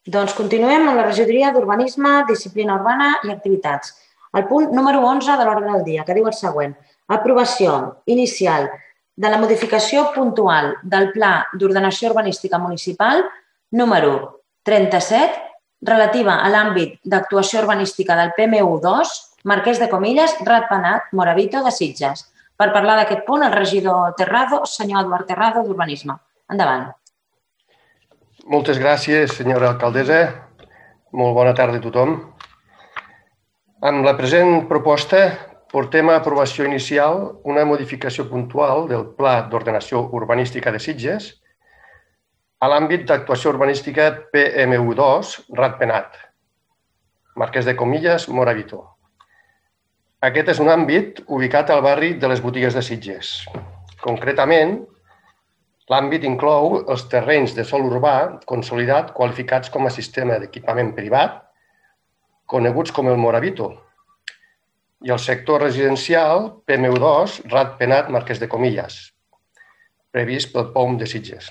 Doncs continuem amb la regidoria d'Urbanisme, Disciplina Urbana i Activitats. El punt número 11 de l'ordre del dia, que diu el següent. Aprovació inicial de la modificació puntual del Pla d'Ordenació Urbanística Municipal número 37, relativa a l'àmbit d'actuació urbanística del PMU2, Marquès de Comillas, Ratpenat, Moravito de Sitges. Per parlar d'aquest punt, el regidor Terrado, senyor Eduard Terrado, d'Urbanisme. Endavant. Moltes gràcies, senyora alcaldessa. Molt bona tarda a tothom. Amb la present proposta portem a aprovació inicial una modificació puntual del Pla d'Ordenació Urbanística de Sitges a l'àmbit d'actuació urbanística PMU2, Ratpenat, Marquès de Comillas, Moravito. Aquest és un àmbit ubicat al barri de les Botigues de Sitges. Concretament, l'àmbit inclou els terrenys de sòl urbà consolidat qualificats com a sistema d'equipament privat, coneguts com el Moravito, i el sector residencial PMU2, Ratpenat, Marquès de Comillas, previst pel POUM de Sitges.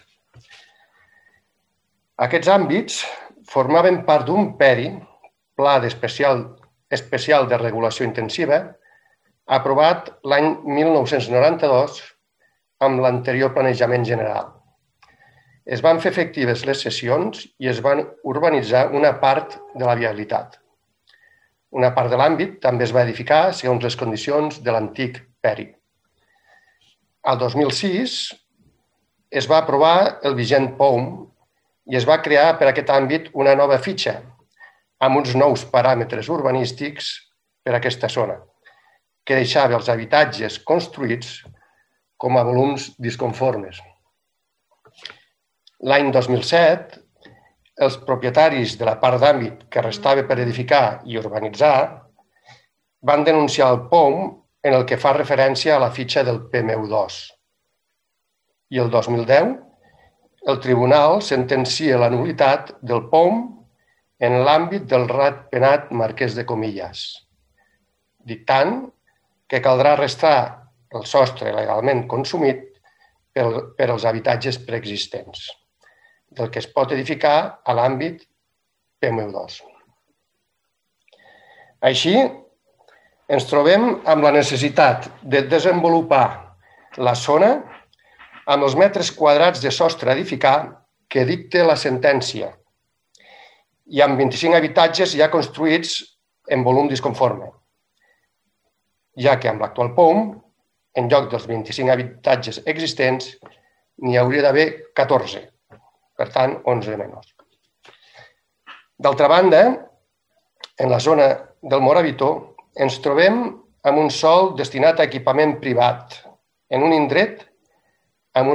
Aquests àmbits formaven part d'un PERI, Pla Especial de Regulació Intensiva, aprovat l'any 1992 amb l'anterior planejament general. Es van fer efectives les cessions i es van urbanitzar una part de la viabilitat. Una part de l'àmbit també es va edificar segons les condicions de l'antic PERI. Al 2006 es va aprovar el vigent POUM i es va crear per aquest àmbit una nova fitxa amb uns nous paràmetres urbanístics per a aquesta zona, que deixava els habitatges construïts com a volums disconformes. L'any 2007, els propietaris de la part d'àmbit que restava per edificar i urbanitzar van denunciar el POUM en el que fa referència a la fitxa del PMU2. I el 2010, el tribunal sentencia la nul·litat del POUM en l'àmbit del Ratpenat Marquès de Comillas, dictant que caldrà restar el sostre legalment consumit per als habitatges preexistents, del que es pot edificar a l'àmbit PMU2. Així, ens trobem amb la necessitat de desenvolupar la zona amb els metres quadrats de sostre a edificar que dicta la sentència i amb 25 habitatges ja construïts en volum disconforme, ja que amb l'actual POUM, en lloc dels 25 habitatges existents, n'hi hauria d'haver 14, per tant, 11 menys. D'altra banda, en la zona del Moravito, ens trobem amb un sòl destinat a equipament privat, en un indret amb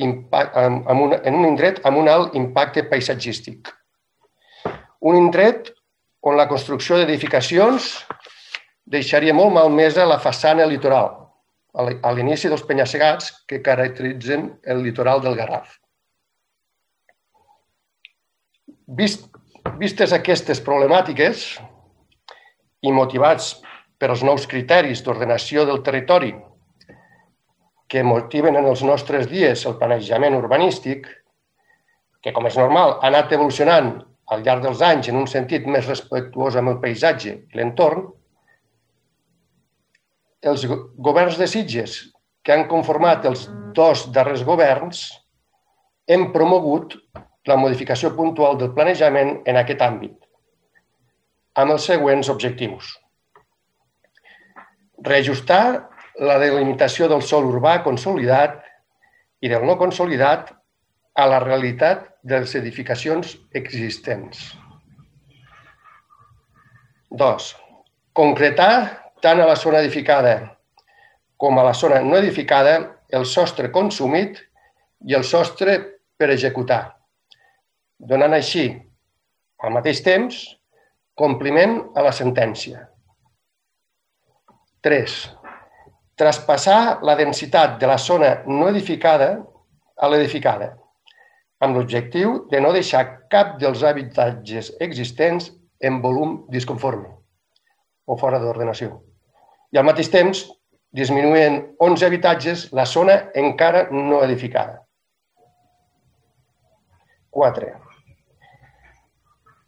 un alt impacte paisatgístic. Un indret on la construcció d'edificacions deixaria molt malmesa la façana litoral, a l'inici dels penya-segats que caracteritzen el litoral del Garraf. Vistes aquestes problemàtiques i motivats per els nous criteris d'ordenació del territori que motiven en els nostres dies el planejament urbanístic, que, com és normal, ha anat evolucionant al llarg dels anys en un sentit més respectuós amb el paisatge i l'entorn, els governs de Sitges, que han conformat els dos darrers governs, hem promogut la modificació puntual del planejament en aquest àmbit, amb els següents objectius. Reajustar la delimitació del sòl urbà consolidat i del no consolidat a la realitat de les edificacions existents. 2. Concretar tant a la zona edificada com a la zona no edificada el sostre consumit i el sostre per executar, donant així, al mateix temps, compliment a la sentència. 3. Traspassar la densitat de la zona no edificada a l'edificada, amb l'objectiu de no deixar cap dels habitatges existents en volum disconforme o fora d'ordenació. I al mateix temps, disminuint 11 habitatges la zona encara no edificada. 4.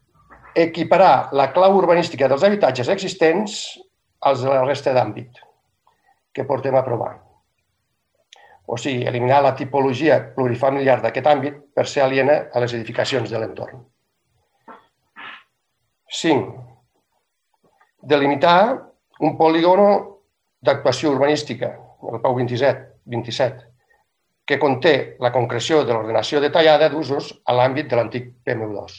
equiparar la clau urbanística dels habitatges existents als de la resta d'àmbit que portem a aprovar. O sigui, eliminar la tipologia plurifamiliar d'aquest àmbit per ser aliena a les edificacions de l'entorn. 5. Delimitar un polígono d'actuació urbanística, el PAU 27, que conté la concreció de l'ordenació detallada d'usos a l'àmbit de l'antic PMU2.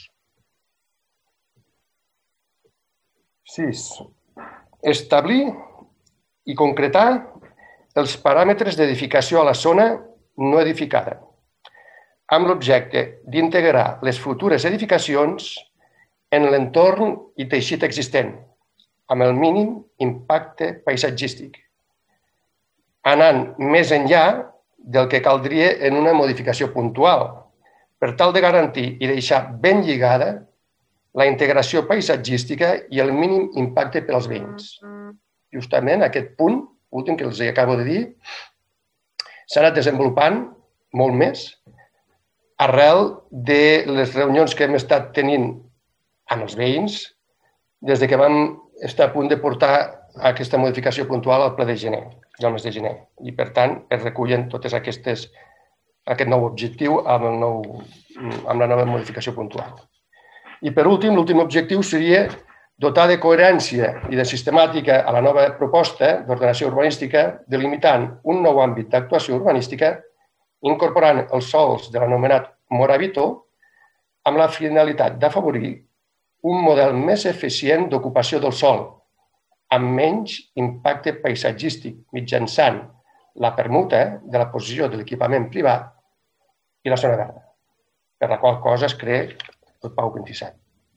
6. Establir i concretar els paràmetres d'edificació a la zona no edificada, amb l'objecte d'integrar les futures edificacions en l'entorn i teixit existent, amb el mínim impacte paisatgístic, anant més enllà del que caldria en una modificació puntual, per tal de garantir i deixar ben lligada la integració paisatgística i el mínim impacte per als veïns. Justament aquest punt, últim que els acabo de dir, s'ha anat desenvolupant molt més arrel de les reunions que hem estat tenint amb els veïns des que vam estar a punt de portar aquesta modificació puntual al ple de gener, al mes de gener. I, per tant, es recullen totes aquest nou objectiu amb la nova modificació puntual. I, per últim, l'últim objectiu seria dotar de coherència i de sistemàtica a la nova proposta d'ordenació urbanística, delimitant un nou àmbit d'actuació urbanística, incorporant els sòls de l'anomenat Moravito amb la finalitat d'afavorir un model més eficient d'ocupació del sòl, amb menys impacte paisatgístic mitjançant la permuta de la posició de l'equipament privat i la zona verda, per la qual cosa es crea el PAU 27.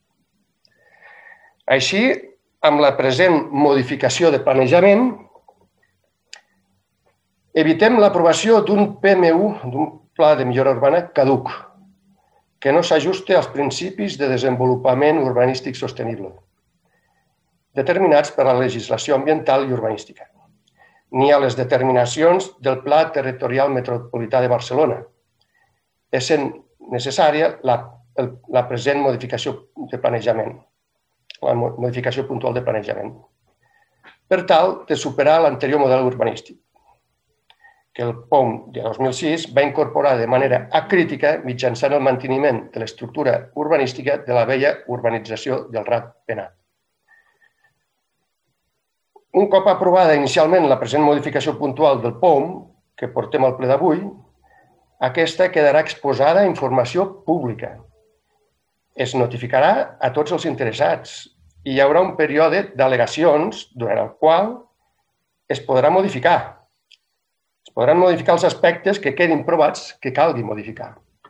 Així, amb la present modificació de planejament, evitem l'aprovació d'un PMU, d'un Pla de Millora Urbana, caduc, que no s'ajuste als principis de desenvolupament urbanístic sostenible, determinats per la legislació ambiental i urbanística, ni a les determinacions del Pla Territorial Metropolità de Barcelona, essent necessària la present modificació de planejament, la modificació puntual de planejament, per tal de superar l'anterior model urbanístic, que el POM de 2006 va incorporar de manera acrítica mitjançant el manteniment de l'estructura urbanística de la vella urbanització del Rat Penat. Un cop aprovada inicialment la present modificació puntual del POM, que portem al ple d'avui, aquesta quedarà exposada a informació pública. Es notificarà a tots els interessats i hi haurà un període d'al·legacions durant el qual es podrà modificar. Es podran modificar els aspectes que quedin provats que calgui modificar.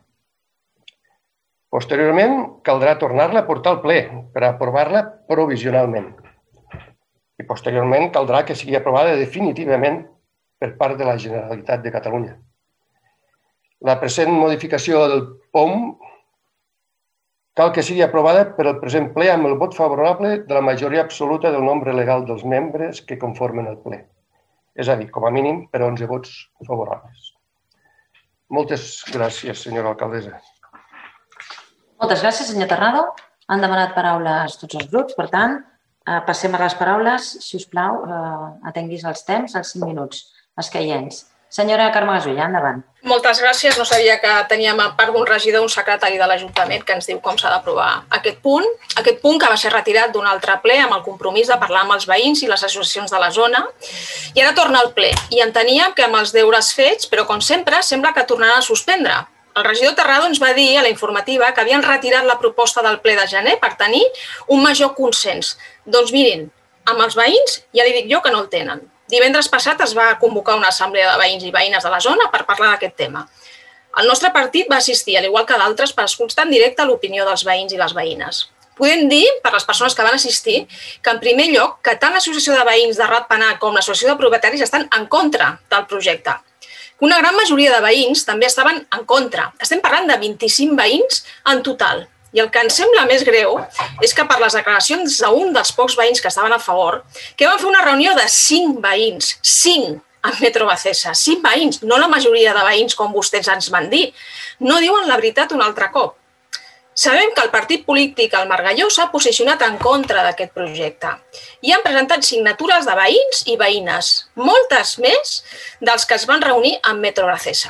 Posteriorment, caldrà tornar-la a portar al ple per aprovar-la provisionalment. I posteriorment caldrà que sigui aprovada definitivament per part de la Generalitat de Catalunya. La present modificació del POM cal que sigui aprovada per el present ple amb el vot favorable de la majoria absoluta del nombre legal dels membres que conformen el ple. És a dir, com a mínim, per 11 vots favorables. Moltes gràcies, senyora alcaldessa. Moltes gràcies, senyor Terrado. Han demanat paraules tots els grups, per tant, passem a les paraules. Si us plau, atenguis els temps, els 5 minuts escaients. Senyora Carme Gasulla, endavant. Moltes gràcies. No sabia que teníem, a part d'un regidor, un secretari de l'Ajuntament que ens diu com s'ha d'aprovar aquest punt. Aquest punt que va ser retirat d'un altre ple amb el compromís de parlar amb els veïns i les associacions de la zona. I ara torna al ple. I enteníem que amb els deures fets, però com sempre, sembla que tornaran a suspendre. El regidor Terrado ens va dir a la informativa que havien retirat la proposta del ple de gener per tenir un major consens. Doncs mirin, amb els veïns ja li dic jo que no el tenen. Divendres passat es va convocar una assemblea de veïns i veïnes de la zona per parlar d'aquest tema. El nostre partit va assistir, al igual que d'altres, per escoltar en directe l'opinió dels veïns i les veïnes. Podem dir, per les persones que van assistir, que en primer lloc, que tant l'associació de veïns de Rat Penat com l'associació de propietaris estan en contra del projecte. Una gran majoria de veïns també estaven en contra. Estem parlant de 25 veïns en total. I el que ens sembla més greu és que per les declaracions d'un dels pocs veïns que estaven a favor, que van fer una reunió de 5 veïns, 5 a Metro Bacesa, 5 veïns, no la majoria de veïns com vostès ens van dir. No diuen la veritat un altre cop. Sabem que el partit polític al Margalló s'ha posicionat en contra d'aquest projecte i han presentat signatures de veïns i veïnes, moltes més dels que es van reunir amb Metro Gracesa.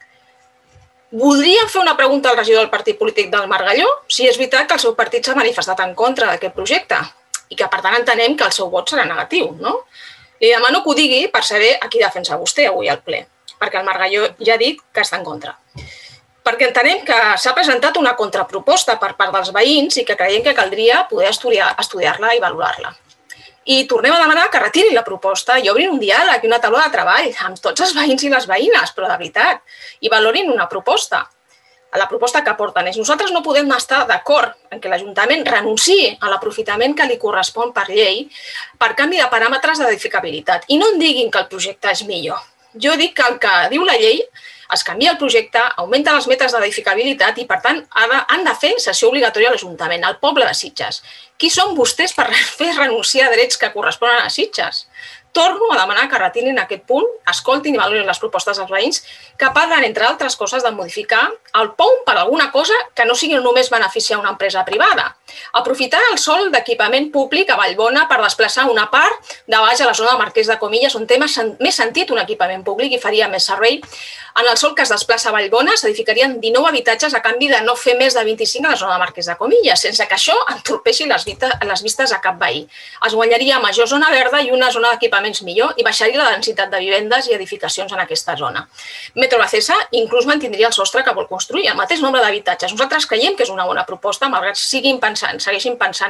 Voldria fer una pregunta al regidor del partit polític del Margalló si és veritat que el seu partit s'ha manifestat en contra d'aquest projecte i que, per tant, entenem que el seu vot serà negatiu, no? Li demano que ho digui per saber a qui defensa vostè avui al ple, perquè el Margalló ja ha dit que està en contra. Perquè entenem que s'ha presentat una contraproposta per part dels veïns i que creiem que caldria poder estudiar-la i valorar-la. I tornem a demanar que retirin la proposta i obrin un diàleg i una taula de treball amb tots els veïns i les veïnes, però de veritat, i valorin una proposta. La proposta que aporten és nosaltres no podem estar d'acord en que l'Ajuntament renunciï a l'aprofitament que li correspon per llei per canvi de paràmetres d'edificabilitat. I no em diguin que el projecte és millor. Jo dic que el que diu la llei es canvia el projecte, augmenta els metres d'edificabilitat i, per tant, han de fer sessió obligatòria a l'Ajuntament, al poble de Sitges. Qui són vostès per fer renunciar a drets que corresponen a Sitges? Torno a demanar que retirin aquest punt, escoltin i valorin les propostes dels veïns que parlen, entre altres coses, de modificar el POUM per alguna cosa que no sigui només beneficiar una empresa privada. Aprofitar el sòl d'equipament públic a Vallbona per desplaçar una part de baix a la zona de Marquès de Comillas, on té més sentit un equipament públic i faria més servei. En el sòl que es desplaça a Vallbona s'edificarien 19 habitatges a canvi de no fer més de 25 a la zona de Marquès de Comillas, sense que això entorpeixi les vistes a cap veí. Es guanyaria major zona verda i una zona d'equipaments millor i baixaria la densitat de vivendes i edificacions en aquesta zona. Metro Gracesa inclús mantindria el sostre que vol construir, el mateix nombre d'habitatges. Nosaltres creiem que és una bona proposta, malgrat seguim pensant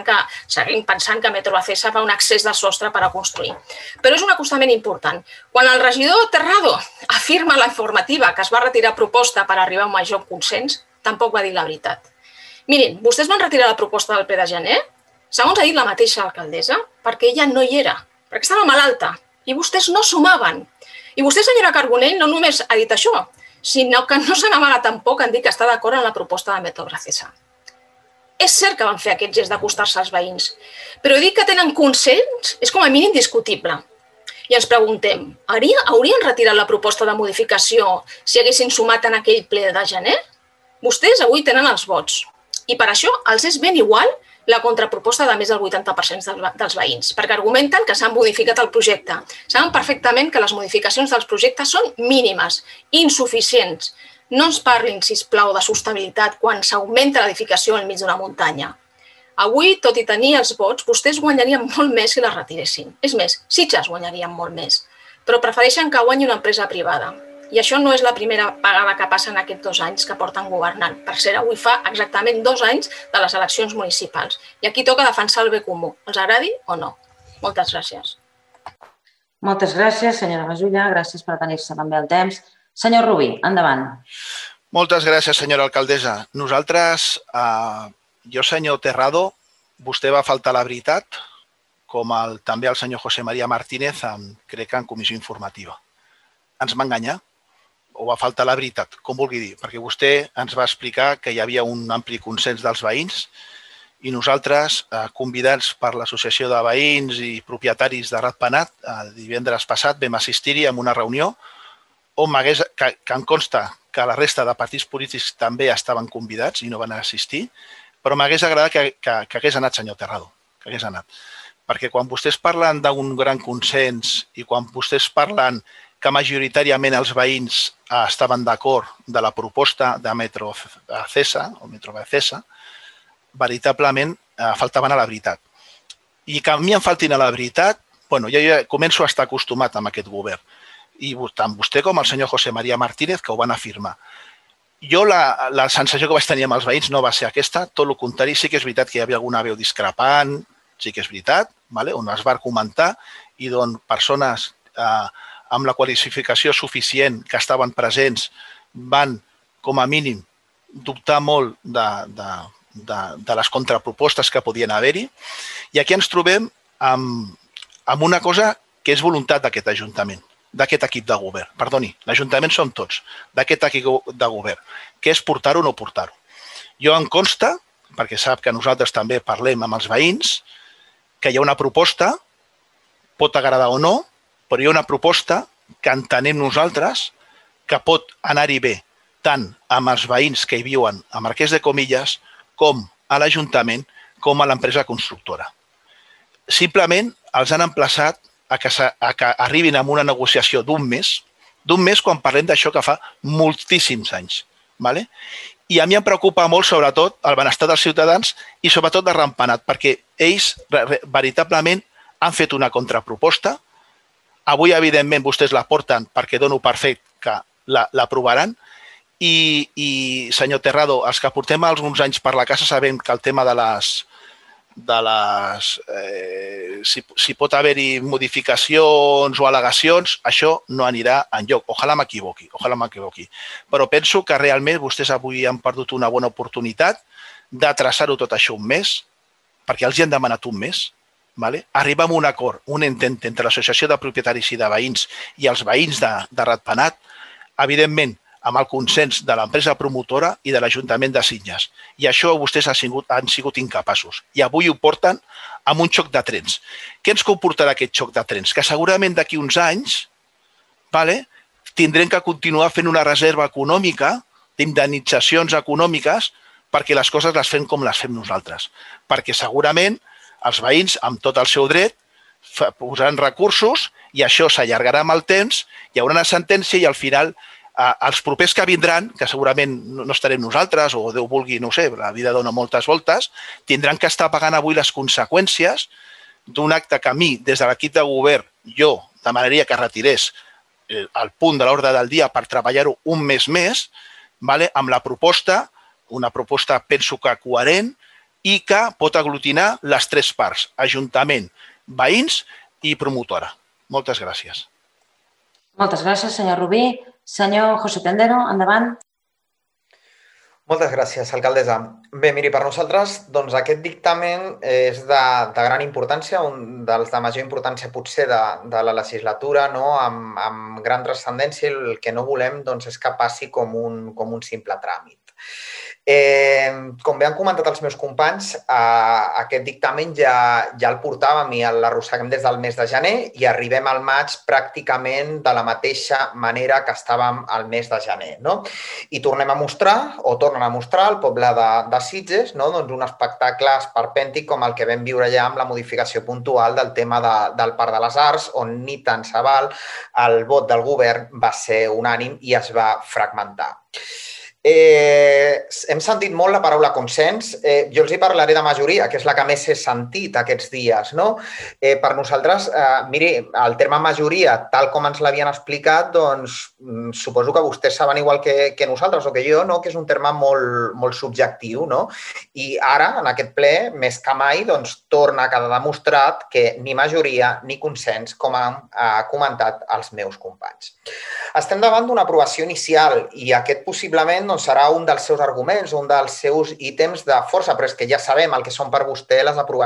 que Metro Gracesa fa un excés de sostre per a construir. Però és un acostament important. Quan el regidor Terrado afirma a la informativa que es va retirar proposta per arribar a un major consens, tampoc va dir la veritat. Mirin, vostès van retirar la proposta del ple de gener, segons ha dit la mateixa alcaldessa, perquè ella no hi era, perquè estava malalta, i vostès no sumaven. I vostè, senyora Carbonell, no només ha dit això, sinó que no se n'amaga tampoc en dir que està d'acord en la proposta de Metro Gracesa. És cert que van fer aquest gest d'acostar-se als veïns, però dir que tenen consens és com a mínim discutible. I ens preguntem, haurien retirat la proposta de modificació si haguessin sumat en aquell ple de gener? Vostès avui tenen els vots i per això els és ben igual la contraproposta de més del 80% dels veïns, perquè argumenten que s'han modificat el projecte. Saben perfectament que les modificacions dels projectes són mínimes, insuficients. No ens parlin, sisplau, de sostenibilitat quan s'augmenta l'edificació al mig d'una muntanya. Avui, tot i tenir els vots, vostès guanyarien molt més si les retiressin. És més, Sitges guanyarien molt més, però prefereixen que guanyi una empresa privada. I això no és la primera vegada que passa en aquests 2 anys que porten governant. Per cert, avui fa exactament 2 anys de les eleccions municipals. I aquí toca defensar el bé comú, els agradi o no. Moltes gràcies. Moltes gràcies, senyora Gasulla. Gràcies per tenir-se també el temps. Senyor Rubí, endavant. Moltes gràcies, senyora alcaldessa. Nosaltres, jo, senyor Terrado, vostè va faltar la veritat, com també el senyor José María Martínez, crec que en comissió informativa. Ens va enganyar o va faltar la veritat, com vulgui dir, perquè vostè ens va explicar que hi havia un ampli consens dels veïns i nosaltres, convidats per l'Associació de Veïns i Propietaris de Ratpenat, divendres passat vam assistir-hi a una reunió on que em consta que la resta de partits polítics també estaven convidats i no van assistir, però m'hagués agradat que hagués anat, senyor Terrado, que hagués anat. Perquè quan vostès parlen d'un gran consens i quan vostès parlen que majoritàriament els veïns estaven d'acord de la proposta de Metro Gracesa, veritablement faltaven a la veritat. I que a mi em faltin a la veritat, jo ja començo a estar acostumat amb aquest govern. I tant vostè com el senyor José María Martínez, que ho van afirmar. Jo la sensació que vaig tenir amb els veïns no va ser aquesta, tot el contrari, sí que és veritat que hi havia alguna veu discrepant, sí que és veritat, on es va argumentar i on persones amb la qualificació suficient que estaven presents van, com a mínim, dubtar molt de les contrapropostes que podien haver-hi. I aquí ens trobem amb una cosa que és voluntat d'aquest Ajuntament, d'aquest equip de govern. Perdoni, l'Ajuntament som tots, d'aquest equip de govern, que és portar-ho o no portar-ho. Jo em consta, perquè sap que nosaltres també parlem amb els veïns, que hi ha una proposta, pot agradar o no, però hi ha una proposta que entenem nosaltres que pot anar-hi bé tant amb els veïns que hi viuen a Marquès de Comillas com a l'Ajuntament com a l'empresa constructora. Simplement els han emplaçat a que arribin a una negociació d'un mes quan parlem d'això que fa moltíssims anys. I a mi em preocupa molt, sobretot, el benestar dels ciutadans i sobretot de Ratpenat, perquè ells veritablement han fet una contraproposta. Avui, evidentment, vostès la porten perquè dono per fet que l'aprovaran. I, senyor Terrado, els que portem alguns anys per la casa sabem que el tema si pot haver-hi modificacions o al·legacions, això no anirà enlloc. Ojalà m'equivoqui. Però penso que realment vostès avui han perdut una bona oportunitat de traçar-ho tot això un mes, perquè els hi han demanat un mes, arribar a un acord, un entente entre l'Associació de Propietaris i de Veïns i els veïns de Ratpenat, evidentment, amb el consens de l'empresa promotora i de l'Ajuntament de Sitges. I això vostès han sigut incapaços. I avui ho porten amb un xoc de trens. Què ens comportarà aquest xoc de trens? Que segurament d'aquí uns anys tindrem que continuar fent una reserva econòmica, d'indemnitzacions econòmiques, perquè les coses les fem com les fem nosaltres. Perquè segurament els veïns, amb tot el seu dret, posaran recursos i això s'allargarà amb el temps, hi haurà una sentència i al final els propers que vindran, que segurament no estarem nosaltres o Déu vulgui, no ho sé, la vida dona moltes voltes, tindran que estar pagant avui les conseqüències d'un acte que a mi, des de l'equip de govern, jo demanaria que retirés el punt de l'ordre del dia per treballar-ho un mes més, amb la proposta, una proposta penso que coherent i que pot aglutinar les tres parts, Ajuntament, veïns i promotora. Moltes gràcies. Moltes gràcies, senyor Rubí. Senyor José Tendero, endavant. Moltes gràcies, alcaldessa. Bé, miri, per nosaltres aquest dictamen és de gran importància, un dels de major importància potser de la legislatura, amb gran transcendència, i el que no volem és que passi com un simple tràmit. Com bé han comentat els meus companys, aquest dictamen ja el portàvem i l'arrosseguem des del mes de gener i arribem al maig pràcticament de la mateixa manera que estàvem al mes de gener. I tornem a mostrar, o tornen a mostrar al poble de Sitges, un espectacle esperpèntic com el que vam viure ja amb la modificació puntual del tema del Parc de les Arts, on ni tant se val, el vot del govern va ser unànim i es va fragmentar. Hem sentit molt la paraula consens. Jo els hi parlaré de majoria, que és la que més he sentit aquests dies. Per nosaltres, miri, el terme majoria, tal com ens l'havien explicat, suposo que vostès saben igual que nosaltres o que jo, que és un terme molt subjectiu. I ara, en aquest ple, més que mai, torna a quedar demostrat que ni majoria ni consens, com han comentat els meus companys. Estem davant d'una aprovació inicial i aquest possiblement serà un dels seus arguments, un dels seus ítems de força, però és que ja sabem el que són per vostès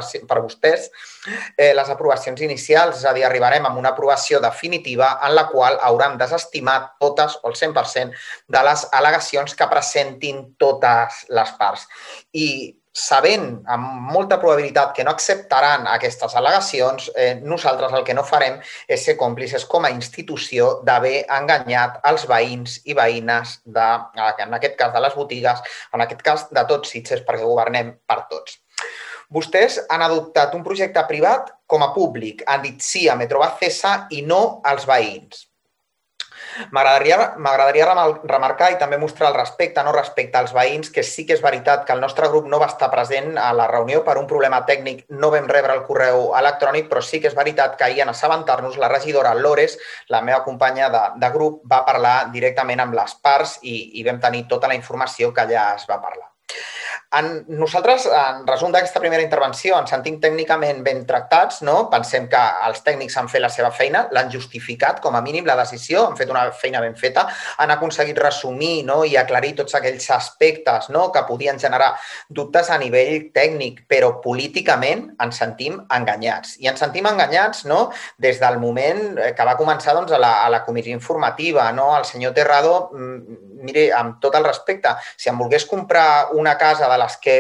les aprovacions inicials, és a dir, arribarem a una aprovació definitiva en la qual hauran desestimat totes o el 100% de les al·legacions que presentin totes les parts. I sabent amb molta probabilitat que no acceptaran aquestes al·legacions, nosaltres el que no farem és ser còmplices com a institució d'haver enganyat els veïns i veïnes, en aquest cas de les botigues, en aquest cas de tots Sitges, perquè governem per tots. Vostès han adoptat un projecte privat com a públic, han dit sí a Metro Bacesa i no als veïns. M'agradaria remarcar i també mostrar el respecte als veïns, que sí que és veritat que el nostre grup no va estar present a la reunió per un problema tècnic, no vam rebre el correu electrònic, però sí que és veritat que ahir en assabentar-nos la regidora Lores, la meva companya de grup, va parlar directament amb les parts i vam tenir tota la informació que allà es va parlar. Nosaltres, en resum d'aquesta primera intervenció, ens sentim tècnicament ben tractats, pensem que els tècnics han fet la seva feina, l'han justificat, com a mínim, la decisió, han fet una feina ben feta, han aconseguit resumir i aclarir tots aquells aspectes que podien generar dubtes a nivell tècnic, però políticament ens sentim enganyats. I ens sentim enganyats des del moment que va començar a la comissió informativa. El senyor Terrado, mire, amb tot el respecte, si em volgués comprar una casa de les que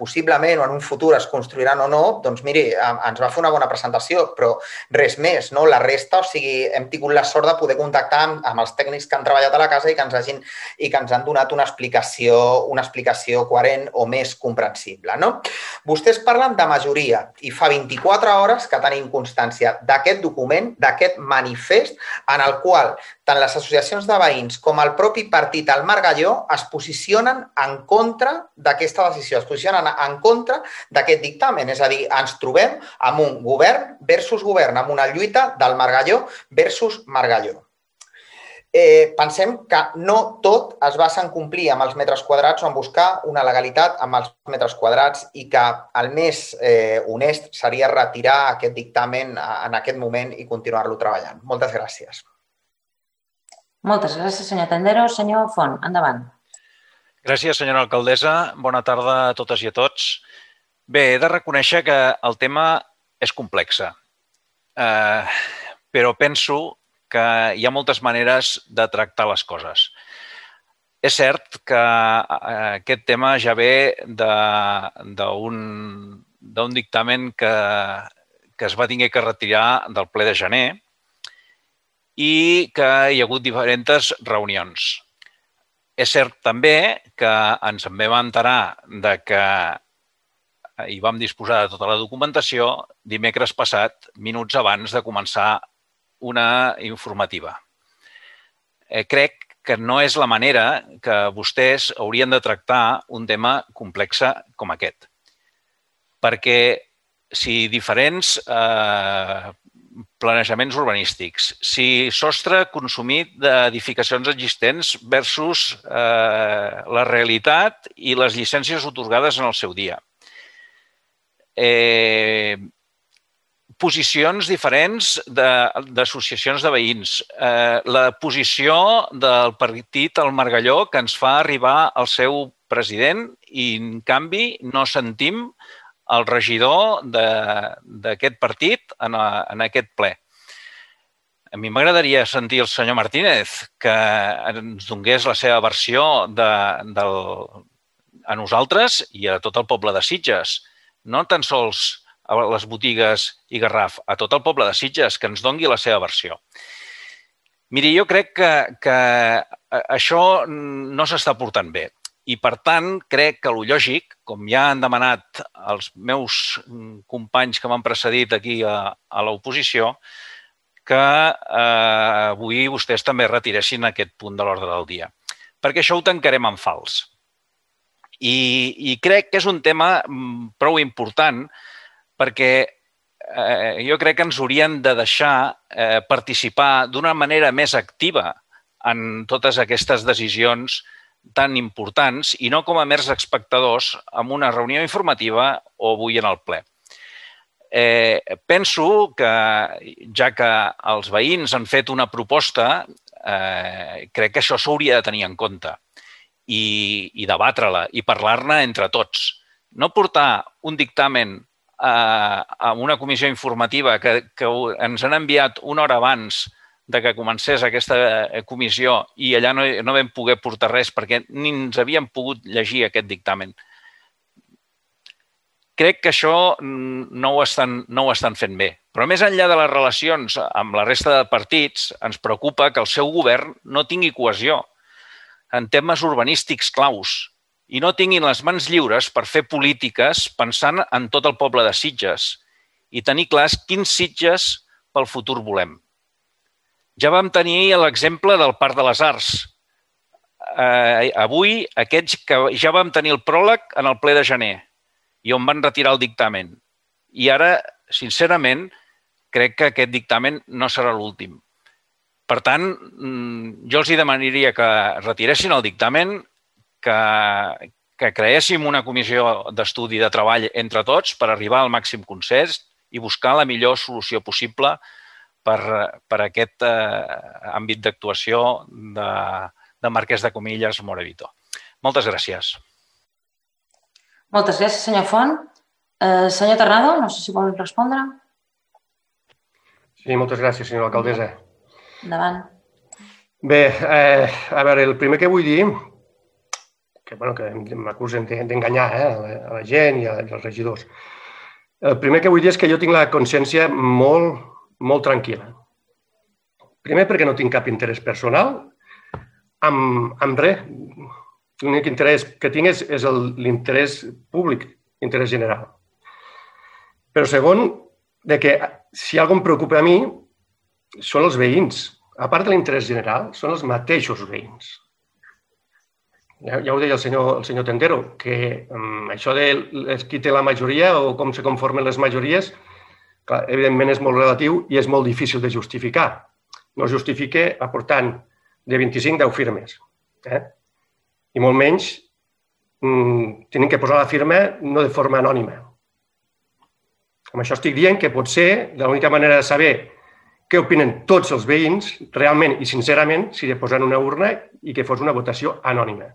possiblement o en un futur es construiran o no, doncs miri, ens va fer una bona presentació, però res més, no? La resta, o sigui, hem tingut la sort de poder contactar amb els tècnics que han treballat a la casa i que ens han donat una explicació coherent o més comprensible, no? Vostès parlen de majoria i fa 24 hores que tenim constància d'aquest document, d'aquest manifest, en el qual tant les associacions de veïns com el propi partit al Margalló es posicionen en contra d'aquesta decisió, es posicionen en contra d'aquest dictamen. És a dir, ens trobem amb un govern versus govern, amb una lluita del Margalló versus Margalló. Pensem que no tot es basa en complir amb els metres quadrats o en buscar una legalitat amb els metres quadrats i que el més honest seria retirar aquest dictamen en aquest moment i continuar-lo treballant. Moltes gràcies. Moltes gràcies, senyor Tendero. Senyor Font, endavant. Gràcies, senyora alcaldessa. Bona tarda a totes i a tots. Bé, he de reconèixer que el tema és complex, però penso que hi ha moltes maneres de tractar les coses. És cert que aquest tema ja ve d'un dictamen que es va haver que retirar del ple de gener i que hi ha hagut diferents reunions. És cert també que ens en vam enterar que i vam disposar de tota la documentació dimecres passat, minuts abans de començar una informativa. Crec que no és la manera que vostès haurien de tractar un tema complex com aquest. Perquè si diferents planejaments urbanístics, si sostre consumit d'edificacions existents versus la realitat i les llicències atorgades en el seu dia, posicions diferents d'associacions de veïns, la posició del partit al Margalló que ens fa arribar el seu president i, en canvi, no sentim el regidor d'aquest partit en aquest ple. A mi m'agradaria sentir el senyor Martínez que ens donés la seva versió a nosaltres i a tot el poble de Sitges, no tan sols a les botigues i Garraf, a tot el poble de Sitges, que ens doni la seva versió. Miri, jo crec que això no s'està portant bé i, per tant, crec que el lògic, com ja han demanat els meus companys que m'han precedit aquí a l'oposició, que avui vostès també retiressin aquest punt de l'ordre del dia, perquè això ho tancarem en fals. I crec que és un tema prou important perquè jo crec que ens haurien de deixar participar d'una manera més activa en totes aquestes decisions tan importants i no com a mers espectadors en una reunió informativa o avui en el ple. Penso que, ja que els veïns han fet una proposta, crec que això s'hauria de tenir en compte i debatre-la i parlar-ne entre tots. No portar un dictamen a una comissió informativa que ens han enviat una hora abans de que comencés aquesta comissió i allà no vam poder portar res perquè ni ens havíem pogut llegir aquest dictamen. Crec que això no ho estan fent bé. Però més enllà de les relacions amb la resta de partits, ens preocupa que el seu govern no tingui cohesió en temes urbanístics claus i no tinguin les mans lliures per fer polítiques pensant en tot el poble de Sitges i tenir clars quins Sitges pel futur volem. Ja vam tenir l'exemple del Parc de les Arts. Avui, aquests que ja vam tenir el pròleg en el ple de gener i on van retirar el dictamen. I ara, sincerament, crec que aquest dictamen no serà l'últim. Per tant, jo els demanaria que retiressin el dictamen, que creéssim una comissió d'estudi de treball entre tots per arribar al màxim consens i buscar la millor solució possible per aquest àmbit d'actuació de Marquès de Comillas, Morevito. Moltes gràcies. Moltes gràcies, senyor Font. Senyor Terrado, no sé si vol respondre. Sí, moltes gràcies, senyora alcaldessa. Endavant. Bé, a veure, el primer que vull dir que m'acusen d'enganyar a la gent i als regidors. El primer que vull dir és que jo tinc la consciència molt tranquil·la. Primer perquè no tinc cap interès personal amb res. L'únic interès que tinc és l'interès públic, l'interès general. Però segon, que si alguna cosa em preocupa a mi són els veïns. A part de l'interès general, són els mateixos veïns. Ja ho deia el senyor Tendero, que això de qui té la majoria o com se conformen les majories, evidentment és molt relatiu i és molt difícil de justificar. No es justifica aportant de 25 10 firmes. I molt menys tenen que posar la firma no de forma anònima. Amb això estic dient que potser l'única manera de saber què opinen tots els veïns, realment i sincerament, seria posar en una urna i que fos una votació anònima.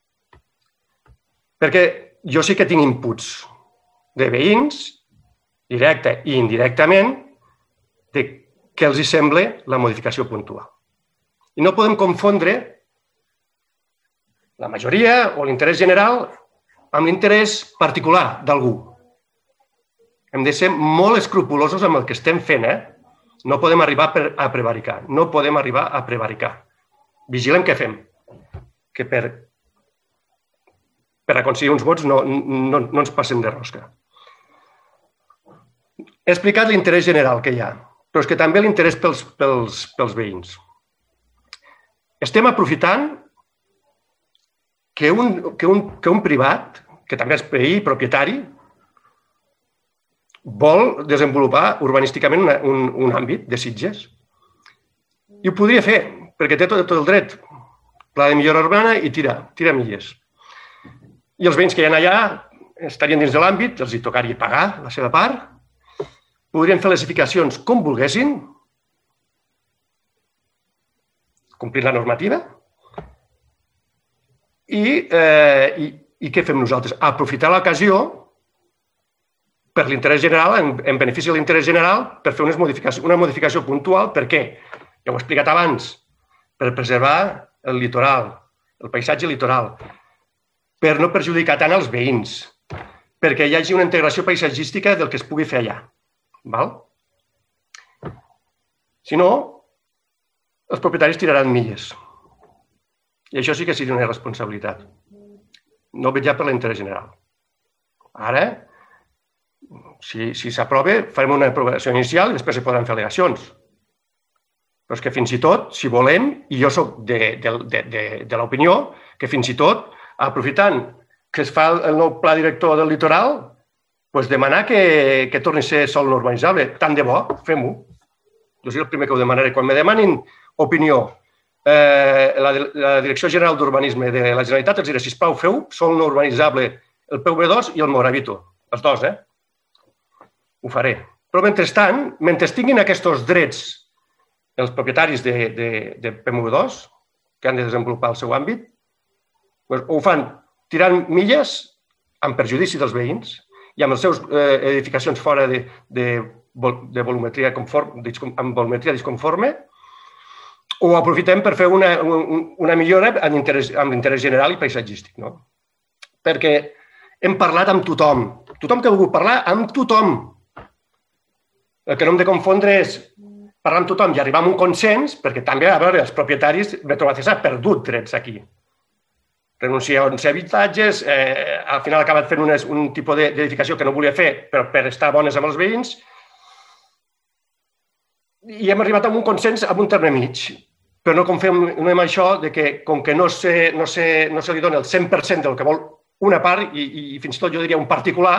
Perquè jo sí que tinc inputs de veïns, directe i indirectament, de què els sembla la modificació puntual. I no podem confondre la majoria o l'interès general amb l'interès particular d'algú. Hem de ser molt escrupulosos amb el que estem fent, No podem arribar a prevaricar. No podem arribar a prevaricar. Vigilem què fem. Que per aconseguir uns vots no ens passem de rosca. He explicat l'interès general que hi ha, però és que també l'interès pels veïns. Estem aprofitant que un privat, que també és veí i propietari, vol desenvolupar urbanísticament un àmbit de Sitges. I ho podria fer, perquè té tot el dret. Pla de millora urbana i tira milles. I els veïns que hi ha allà estarien dins de l'àmbit, els hi tocaria pagar la seva part, podrien fer les edificacions com volguessin, complir la normativa, i què fem nosaltres? Aprofitar l'ocasió per l'interès general, en benefici de l'interès general, per fer una modificació puntual. Per què? Ja ho he explicat abans. Per preservar el litoral, el paisatge litoral, per no perjudicar tant els veïns, perquè hi hagi una integració paisatgística del que es pugui fer allà. Si no, els propietaris tiraran milles. I això sí que seria una irresponsabilitat. No vetllar per l'interès general. Ara, si s'aprova, farem una aprovació inicial i després es podran fer al·legacions. Però és que fins i tot, si volem, i jo soc de l'opinió, que fins i tot, aprofitant que es fa el nou pla director del litoral, demanar que torni a ser sòl no urbanitzable. Tant de bo, fem-ho. Jo soc el primer que ho demanaré. Quan me demanin opinió la Direcció General d'Urbanisme de la Generalitat, els diré, sisplau, feu sòl no urbanitzable el PV2 i el Moravito. Els dos, Ho faré. Però mentrestant, mentre tinguin aquests drets els propietaris de PMV2, que han de desenvolupar el seu àmbit, ho fan tirant milles amb perjudici dels veïns i amb les seves edificacions fora de volumetria disconforme, o aprofitem per fer una millora amb l'interès general i paisatgístic. Perquè hem parlat amb tothom. Tothom que ha volgut parlar, amb tothom. El que no hem de confondre és parlar amb tothom i arribar a un consens, perquè també, a veure, els propietaris, m'he trobat que s'ha perdut drets aquí. Renuncia a 11 habitatges, al final ha acabat fent un tipus d'edificació que no volia fer, però per estar bones amb els veïns, i hem arribat a un consens amb un terme mig. Però no confiem en això que, com que no se li dona el 100% del que vol una part, i fins i tot jo diria un particular,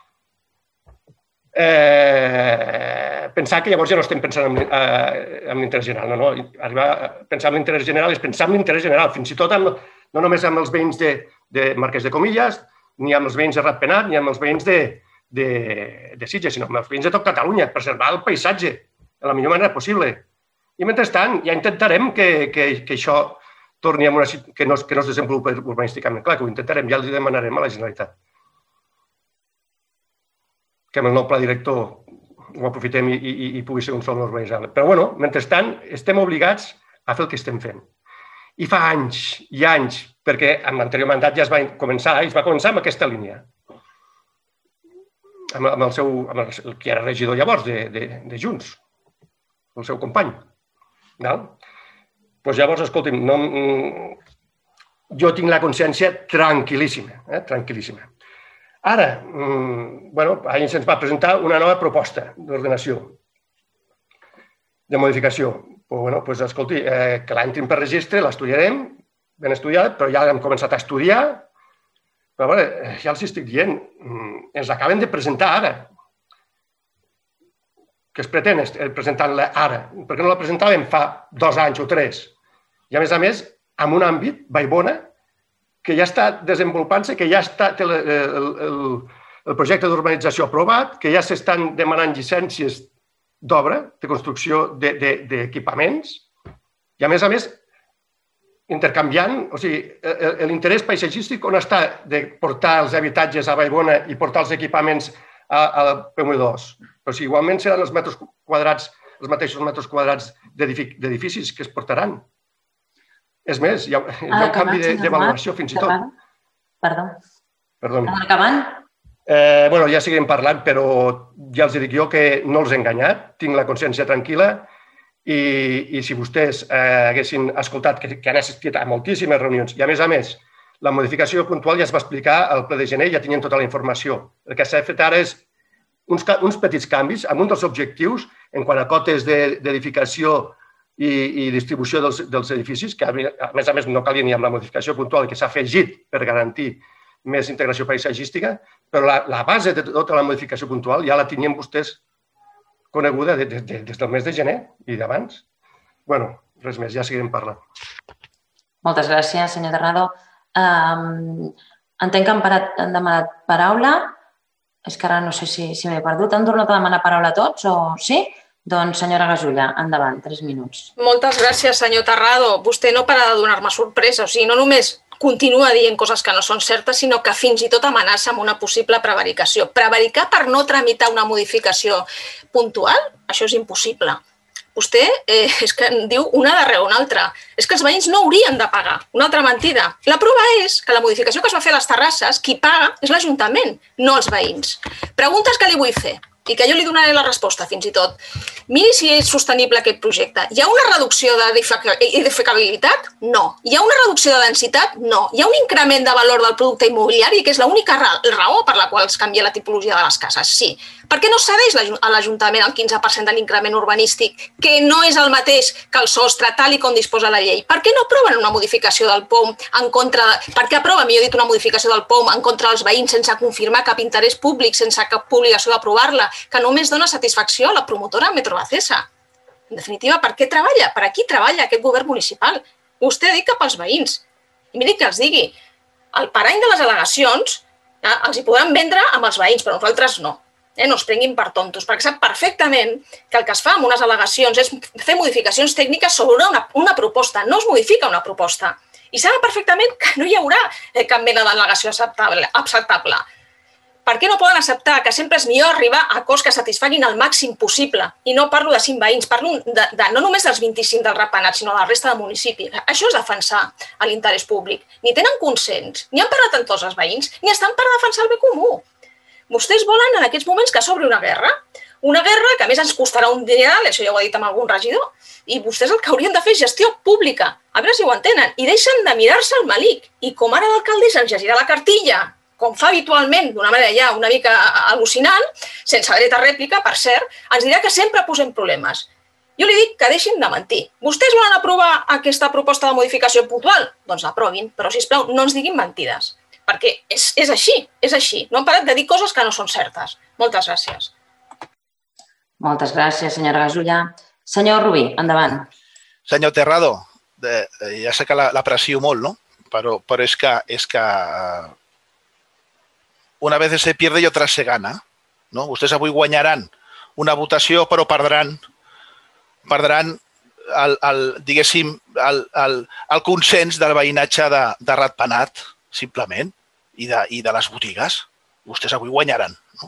pensar que llavors ja no estem pensant en l'interès general. No. Arribar a pensar en l'interès general és pensar en l'interès general, fins i tot no només amb els veïns de Marquès de Comillas, ni amb els veïns de Ratpenat, ni amb els veïns de Sitges, sinó amb els veïns de tot Catalunya, preservar el paisatge de la millor manera possible. I mentrestant ja intentarem que això torni a que no es desenvolupi urbanísticament. Clar que ho intentarem, ja els demanarem a la Generalitat. Que amb el nou pla director ho aprofitem i pugui ser un sòl no urbanitzable. Però, bueno, mentrestant, estem obligats a fer el que estem fent. I fa anys i anys, perquè en l'anterior mandat ja es va començar amb aquesta línia, amb el que era regidor llavors de Junts, el seu company. Doncs llavors, escolti'm, jo tinc la consciència tranquil·líssima, tranquil·líssima. Ara, ahir se'ns va presentar una nova proposta d'ordenació, de modificació. Doncs, escolti, que l'entrin per registre, l'estudiarem, ben estudiat, però ja hem començat a estudiar. Però ja els estic dient, ens acaben de presentar ara. Que es pretén presentar-la ara? Per què no la presentàvem fa 2 anys o 3? I a més, en un àmbit, Vallbona, que ja està desenvolupant-se, que ja té el projecte d'urbanització aprovat, que ja s'estan demanant llicències d'obra, de construcció d'equipaments, i a més, intercanviant, o sigui, l'interès paisatgístic on està de portar els habitatges a Vallbona i portar els equipaments al PMU2. Però si igualment seran els mateixos metres quadrats d'edificis que es portaran. És més, hi ha un canvi d'avaluació fins i tot. Perdó. Acabant? Ja seguirem parlant, però ja els dic jo que no els he enganyat, tinc la consciència tranquil·la i si vostès haguessin escoltat, que han assistit a moltíssimes reunions i a més, la modificació puntual ja es va explicar al ple de gener i ja tenien tota la informació. El que s'ha fet ara és uns petits canvis amb un dels objectius en quant a cotes d'edificació i distribució dels edificis, que a més no calia ni amb la modificació puntual que s'ha afegit per garantir més integració paisatgística, però la base de tota la modificació puntual ja la tenien vostès coneguda des del mes de gener i d'abans. Res més, ja seguirem parlant. Moltes gràcies, senyor Terrado. Entenc que han demanat paraula. És que ara no sé si m'he perdut. Han tornat a demanar paraula tots o sí? Doncs, senyora Gasulla, endavant, 3 minuts. Moltes gràcies, senyor Terrado. Vostè no para de donar-me sorpresa. O sigui, no només continua dient coses que no són certes, sinó que fins i tot amenaça amb una possible prevaricació. Prevaricar per no tramitar una modificació puntual? Això és impossible. Vostè és que en diu una darrere una altra. És que els veïns no haurien de pagar. Una altra mentida. La prova és que la modificació que es va fer a les terrasses, qui paga és l'Ajuntament, no els veïns. Preguntes que li vull fer i que jo li donaré la resposta fins i tot. Miri si és sostenible aquest projecte. Hi ha una reducció d'edificabilitat? No. Hi ha una reducció de densitat? No. Hi ha un increment de valor del producte immobiliari, que és l'única raó per la qual es canvia la tipologia de les cases? Sí. Per què no cedeix a l'Ajuntament el 15% de l'increment urbanístic, que no és el mateix que el sostre, tal com disposa la llei? Per què no aproven una modificació del POM en contra... Per què aproven, millor dit, una modificació del POM en contra dels veïns sense confirmar cap interès públic, sense cap obligació d'aprovar-la, que només dona satisfacció a la promotora Metrovacesa? En definitiva, per què treballa? Per a qui treballa aquest govern municipal? Vostè ha dit cap als veïns. I miri que els digui, el parany de les al·legacions els hi podran vendre amb els veïns, però nosaltres no. No es prenguin per tontos, perquè sap perfectament que el que es fa amb unes al·legacions és fer modificacions tècniques sobre una proposta, no es modifica una proposta. I saben perfectament que no hi haurà cap mena d'al·legació acceptable. Per què no poden acceptar que sempre és millor arribar a acords que satisfaguin el màxim possible? I no parlo de 5 veïns, parlo no només dels 25 del Ratpenat, sinó de la resta del municipi. Això és defensar l'interès públic. Ni tenen consens, ni han parlat amb tots els veïns, ni estan per defensar el bé comú. Vostès volen en aquests moments que s'obri una guerra que a més ens costarà un dineral, això ja ho ha dit amb algun regidor, i vostès el que haurien de fer és gestió pública, a veure si ho entenen, i deixen de mirar-se el melic. I com ara l'alcaldessa ens llegirà la cartilla, com fa habitualment, d'una manera ja una mica al·lucinant, sense dret a rèplica, per cert, ens dirà que sempre posem problemes. Jo li dic que deixin de mentir. Vostès volen aprovar aquesta proposta de modificació puntual? Doncs l'aprovin, però sisplau, no ens diguin mentides. Perquè és així. No han parat de dir coses que no són certes. Moltes gràcies. Moltes gràcies, senyora Gasulla. Senyor Rubí, endavant. Senyor Terrado, ja sé que l'aprecio molt, no? Però és que una vez se pierde y otra se gana, no? Vostès avui guanyaran una votació, però perdran diguéssim, el consens del veïnatge de Ratpenat, simplement, i de les botigues. Vostès avui guanyaran. No?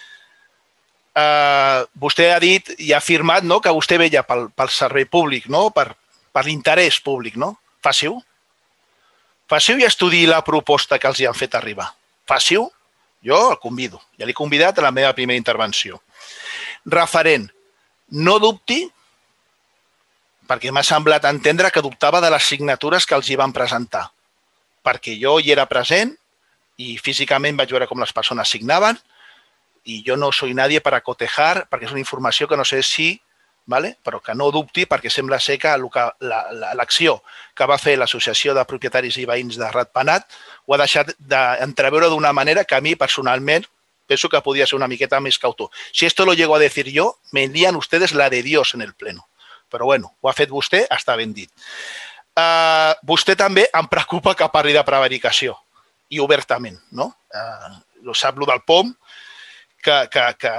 Vostè ha dit i ha afirmat que vostè veia pel servei públic, per l'interès públic. No? Faci-ho. Faci-ho i estudiï la proposta que els hi han fet arribar. Faci-ho. Jo el convido. Ja l'he convidat a la meva primera intervenció. Referent, no dubti, perquè m'ha semblat entendre que dubtava de les signatures que els hi van presentar. Perquè jo hi era present i físicament vaig veure com les persones signaven i jo no soy nadie para cotejar, perquè és una informació que no sé si, però que no dubti perquè sembla ser que l'acció que va fer l'Associació de Propietaris i Veïns de Ratpenat ho ha deixat d'entreveure d'una manera que a mi personalment penso que podria ser una miqueta més cautor. Si esto lo llego a decir yo, me envían ustedes la de Dios en el pleno. Però bueno, ho ha fet vostè, està ben dit. Vostè també em preocupa que parli de prevaricació i obertament, no? Sap el del POM, que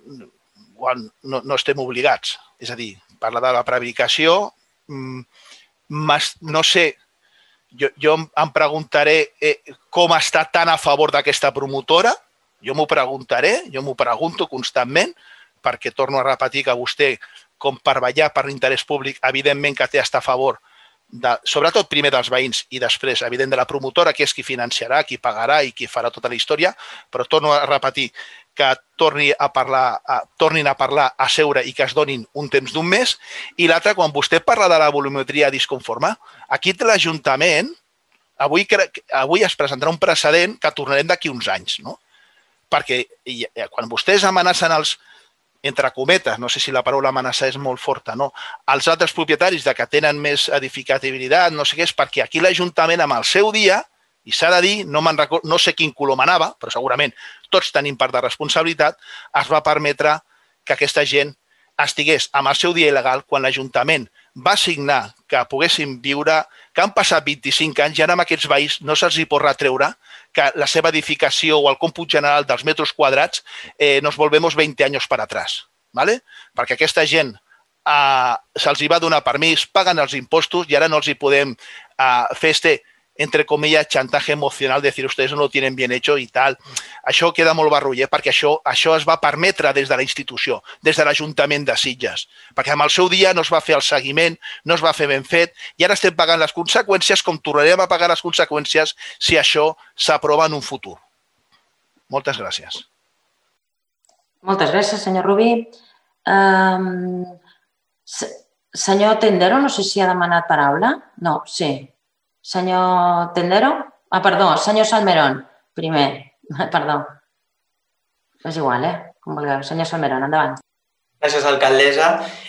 no estem obligats. És a dir, parla de la prevaricació, no sé, jo em preguntaré com està tan a favor d'aquesta promotora, jo m'ho preguntaré, jo m'ho pregunto constantment, perquè torno a repetir que vostè, com per vetllar per l'interès públic, evidentment que té a estar a favor, sobretot primer dels veïns i després, evident, de la promotora, que és qui financiarà, qui pagarà i qui farà tota la història, però torno a repetir que tornin a parlar, a seure i que es donin un temps d'un mes. I l'altre, quan vostè parla de la volumetria disconforme, aquí l'Ajuntament, avui es presentarà un precedent que tornarem d'aquí uns anys, no? Perquè quan vostès amenacen els, entre cometes, no sé si la paraula amenaçar és molt forta, no? Els altres propietaris que tenen més edificabilitat, no sé què, és perquè aquí l'Ajuntament amb el seu dia, i s'ha de dir, no sé quin color manava, però segurament tots tenim part de responsabilitat, es va permetre que aquesta gent estigués amb el seu dia il·legal quan l'Ajuntament va signar que poguessin viure, que han passat 25 anys i ara amb aquests veïns no se'ls hi pot retreure que la seva edificació o el còmput general dels metres quadrats nos volvemos 20 anys per atrás. Perquè aquesta gent se'ls hi va donar permís, paguen els impostos i ara no els hi podem fer entre comillas, chantaje emocional, decir, ustedes no lo tienen bien hecho i tal. Això queda molt barruller perquè això es va permetre des de la institució, des de l'Ajuntament de Sitges, perquè amb el seu dia no es va fer el seguiment, no es va fer ben fet i ara estem pagant les conseqüències com tornarem a pagar les conseqüències si això s'aprova en un futur. Moltes gràcies. Moltes gràcies, senyor Rubí. Senyor Tendero, no sé si ha demanat paraula. No, sí. Senyor Tendero? Perdó, senyor Salmerón, primer. Perdó. És igual, com vulgueu. Senyor Salmerón, endavant. Gràcies, alcaldessa.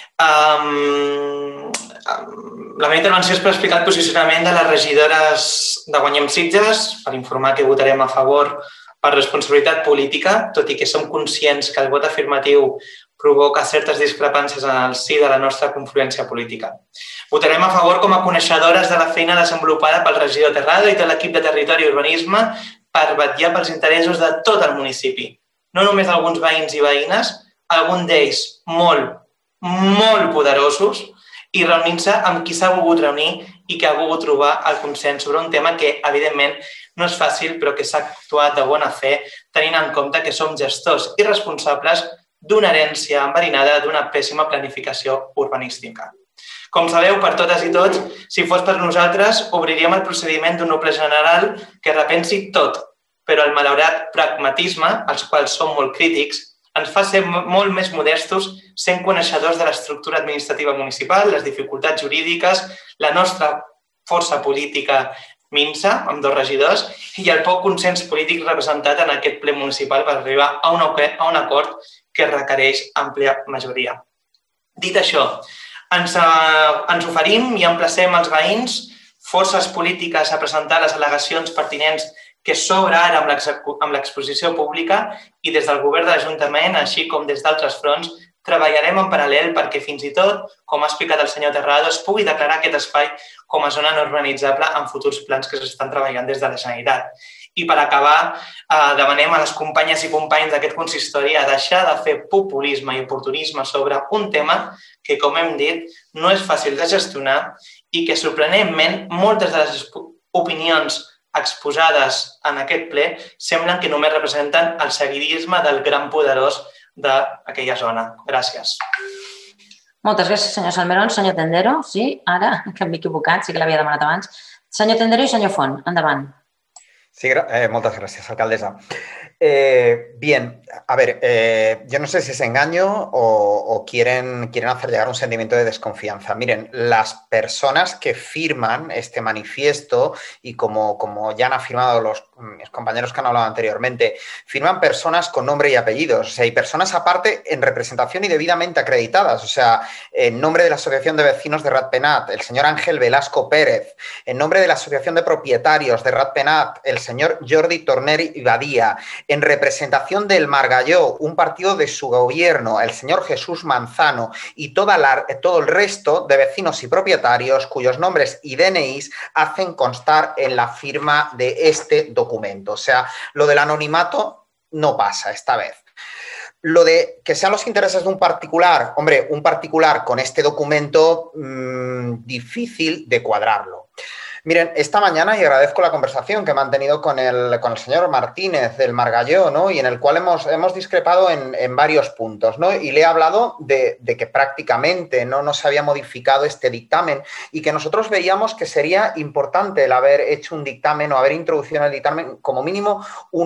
La meva intervenció és per explicar el posicionament de les regidores de Guanyem Sitges, per informar que votarem a favor per responsabilitat política, tot i que som conscients que el vot afirmatiu provoca certes discrepàncies en el si de la nostra confluència política. Votarem a favor com a coneixedores de la feina desenvolupada pel regidor Terrado i tot l'equip de Territori i Urbanisme per vetllar pels interessos de tot el municipi. No només alguns veïns i veïnes, alguns d'ells molt, molt poderosos i reunint-se amb qui s'ha volgut reunir i que ha volgut trobar el consens sobre un tema que, evidentment, no és fàcil, però que s'ha actuat de bona fe, tenint en compte que som gestors i responsables d'una herència enverinada d'una pèssima planificació urbanística. Com sabeu, per totes i tots, si fos per nosaltres, obriríem el procediment d'un noble general que repensi tot, però el malaurat pragmatisme, als quals som molt crítics, ens fa ser molt més modestos sent coneixedors de l'estructura administrativa municipal, les dificultats jurídiques, la nostra força política minsa, amb 2 regidors, i el poc consens polític representat en aquest ple municipal per arribar a un acord que requereix àmplia majoria. Dit això, ens oferim i emplacem els veïns, forces polítiques a presentar les al·legacions pertinents que s'obre ara amb l'exposició pública i des del govern de l'Ajuntament, així com des d'altres fronts, treballarem en paral·lel perquè fins i tot, com ha explicat el senyor Terrado, es pugui declarar aquest espai com a zona no urbanitzable en futurs plans que s'estan treballant des de la Generalitat. I per acabar, demanem a les companyes i companys d'aquest consistori a deixar de fer populisme i oportunisme sobre un tema que, com hem dit, no és fàcil de gestionar i que, sorprenentment, moltes de les opinions exposades en aquest ple semblen que només representen el seguidisme del gran poderós d'aquella zona. Gràcies. Moltes gràcies, senyor Salmerón. Senyor Tendero, sí, ara, que m'he equivocat, sí que l'havia demanat abans. Senyor Tendero i senyor Font, endavant. Sí, muchas gracias, alcaldesa. Bien, a ver, yo no sé si es engaño o quieren hacer llegar un sentimiento de desconfianza. Miren, las personas que firman este manifiesto, y como ya han afirmado mis compañeros que han hablado anteriormente, firman personas con nombre y apellidos, o sea, y personas aparte en representación y debidamente acreditadas, o sea, en nombre de la Asociación de Vecinos de Ratpenat, el señor Ángel Velasco Pérez, en nombre de la Asociación de Propietarios de Ratpenat, el señor Jordi Torner y Badía, en representación del Margalló, un partido de su gobierno, el señor Jesús Manzano y todo el resto de vecinos y propietarios cuyos nombres y DNIs hacen constar en la firma de este documento. O sea, lo del anonimato no pasa esta vez. Lo de que sean los intereses de un particular, hombre, un particular con este documento difícil de cuadrarlo. Miren, esta mañana, y agradezco la conversación que he mantenido con el señor Martínez del Margalló, ¿no? Y en el cual hemos discrepado en varios puntos, ¿no? Y le he hablado de que prácticamente no se había modificado este dictamen y que nosotros veíamos que sería importante el haber hecho un dictamen o haber introducido en el dictamen como mínimo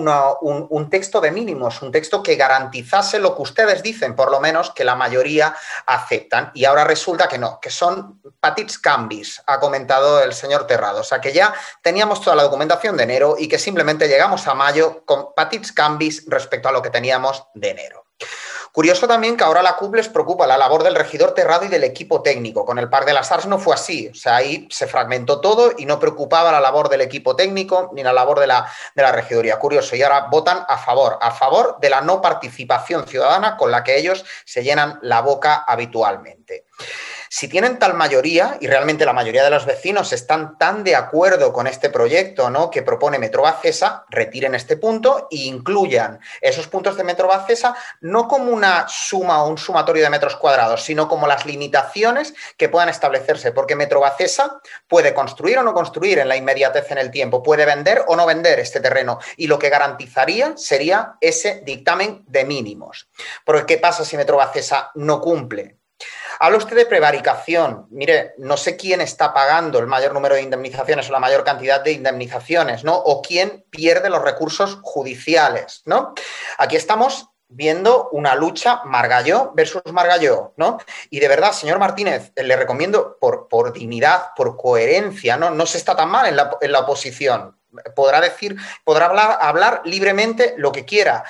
un texto de mínimos, un texto que garantizase lo que ustedes dicen, por lo menos que la mayoría aceptan. Y ahora resulta que no, que son petits canvis, ha comentado el señor Terrado. O sea, que ya teníamos toda la documentación de enero y que simplemente llegamos a mayo con petits canvis respecto a lo que teníamos de enero. Curioso también que ahora a la CUP les preocupa la labor del regidor Terrado y del equipo técnico. Con el Parc de las Arts no fue así. O sea, ahí se fragmentó todo y no preocupaba la labor del equipo técnico ni la labor de la regiduría. Curioso. Y ahora votan a favor de la no participación ciudadana con la que ellos se llenan la boca habitualmente. Si tienen tal mayoría, y realmente la mayoría de los vecinos están tan de acuerdo con este proyecto, ¿no?, que propone Metrovacesa, retiren este punto e incluyan esos puntos de Metrovacesa no como una suma o un sumatorio de metros cuadrados, sino como las limitaciones que puedan establecerse, porque Metrovacesa puede construir o no construir en la inmediatez en el tiempo, puede vender o no vender este terreno, y lo que garantizaría sería ese dictamen de mínimos. Porque ¿qué pasa si Metrovacesa no cumple? Habla usted de prevaricación. Mire, no sé quién está pagando el mayor número de indemnizaciones o la mayor cantidad de indemnizaciones, ¿no? O quién pierde los recursos judiciales, ¿no? Aquí estamos viendo una lucha Margalló versus Margalló, ¿no? Y de verdad, señor Martínez, le recomiendo por dignidad, por coherencia, ¿no? No se está tan mal en la oposición. Podrá hablar libremente lo que quiera.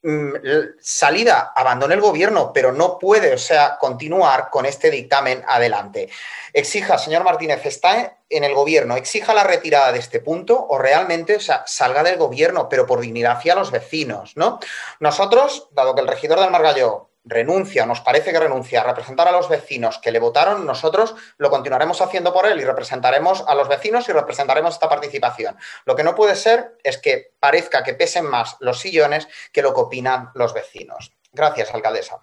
Salida, abandone el gobierno, pero no puede, o sea, continuar con este dictamen adelante. Exija, señor Martínez, está en el gobierno, exija la retirada de este punto o realmente, o sea, salga del gobierno, pero por dignidad hacia los vecinos, ¿no? Nosotros, dado que el regidor del Margalló renuncia, nos parece que renuncia a representar a los vecinos que le votaron, nosotros lo continuaremos haciendo por él y representaremos a los vecinos y representaremos esta participación. Lo que no puede ser es que parezca que pesen más los sillones que lo que opinan los vecinos. Gràcies, alcaldessa.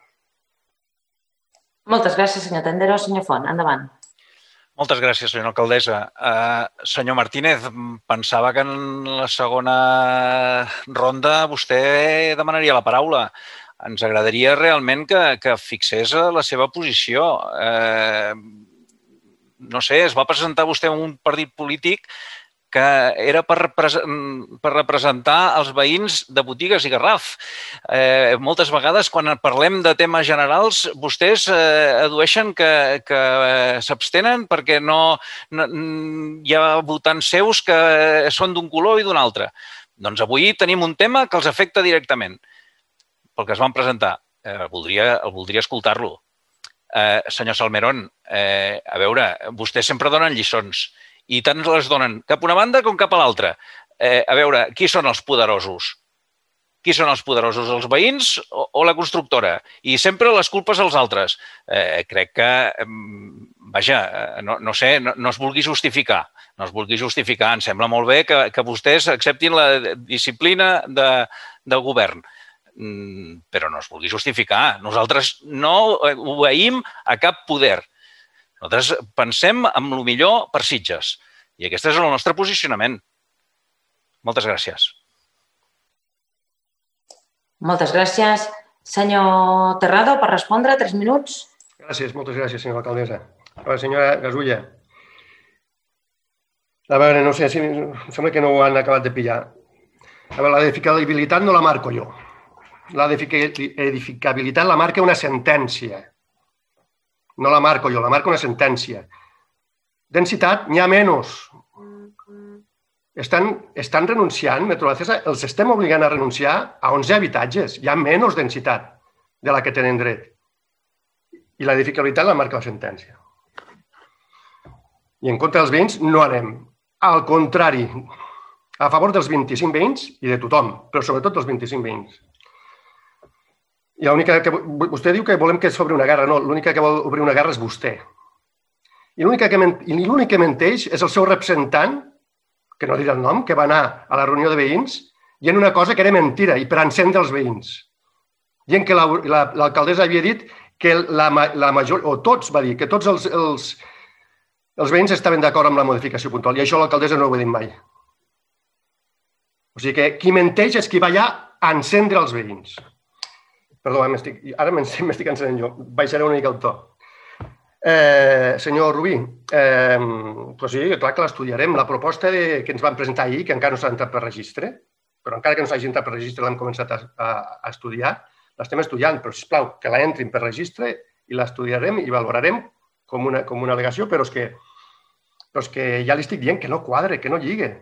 Moltes gràcies, senyor Tendero. Senyor Font, endavant. Moltes gràcies, senyora alcaldessa. Senyor Martínez, pensava que en la segona ronda vostè demanaria la paraula. Ens agradaria realment que fixés la seva posició. No sé, es va presentar vostè un partit polític que era per representar els veïns de Botigues i Garraf. Moltes vegades, quan parlem de temes generals, vostès adueixen que s'abstenen perquè hi ha votants seus que són d'un color i d'un altre. Doncs avui tenim un tema que els afecta directament. Pel que es van presentar. Voldria escoltar-lo. Senyor Salmerón, a veure, vostès sempre donen lliçons i tant les donen cap a una banda com cap a l'altra. A veure, qui són els poderosos? Qui són els poderosos, els veïns o la constructora? I sempre les culpes als altres. Crec que, vaja, no sé, no es vulgui justificar. No es vulgui justificar. Em sembla molt bé que vostès acceptin la disciplina del govern. Però no es vulgui justificar. Nosaltres no obeïm a cap poder. Nosaltres pensem en el millor per Sitges. I aquest és el nostre posicionament. Moltes gràcies. Moltes gràcies. Senyor Terrado, per respondre, 3 minuts. Gràcies, moltes gràcies, senyora alcaldessa. A veure, senyora Gasulla. A veure, no sé, em sembla que no ho han acabat de pillar. A veure, la edificabilitat no la marco jo. La edificabilitat la marca una sentència. No la marco jo, la marca una sentència. Densitat, n'hi ha menys. Estan renunciant, Metrovacesa, els estem obligant a renunciar a 11 habitatges. Hi ha menys densitat de la que tenen dret. I la edificabilitat la marca la sentència. I en contra dels veïns no anem. Al contrari, a favor dels 25 veïns i de tothom, però sobretot dels 25 veïns. I vostè diu que volem que s'obri una guerra. No, l'única que vol obrir una guerra és vostè. I l'únic que menteix és el seu representant, que no dirà el nom, que va anar a la reunió de veïns dient una cosa que era mentira i per encendre els veïns. Dient que l'alcaldessa havia dit que la majoria, o tots va dir, que tots els veïns estaven d'acord amb la modificació puntual. I això l'alcaldessa no ho ha dit mai. O sigui que qui menteix és qui va allà a encendre els veïns. Perdó, ara m'estic encenent jo. Baixaré una mica el to. Senyor Rubí, sí, clar que l'estudiarem. La proposta que ens van presentar ahir, que encara no s'ha entrat per registre, però encara que no s'hagi entrat per registre l'hem començat a estudiar, l'estem estudiant, però sisplau, que la entrin per registre i l'estudiarem i valorarem com una al·legació, però és que ja li estic dient que no quadre, que no lligue,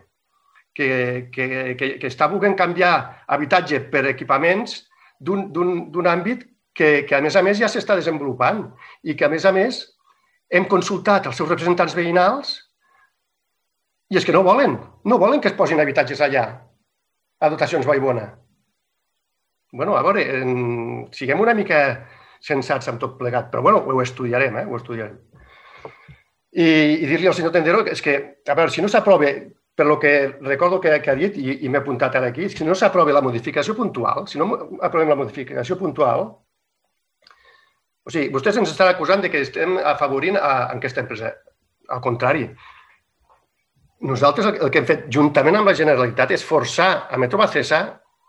que està volent canviar habitatge per equipaments d'un àmbit que a més ja s'està desenvolupant i que a més hem consultat els seus representants veïnals i és que no volen que es posin habitatges allà a dotacions Vallbona. Bueno, a veure, siguem una mica sensats amb tot plegat, però bueno, ho estudiarem, ho estudiarem. I dir-li al senyor Tendero és que, a veure, si no s'aprova, per lo que recordo que ha dit i m'he apuntat ara aquí, si no s'aprova la modificació puntual, si no aprovem la modificació puntual, o sigui, vostès ens estan acusant que estem afavorint aquesta empresa. Al contrari, nosaltres el que hem fet juntament amb la Generalitat és forçar a Metrovacesa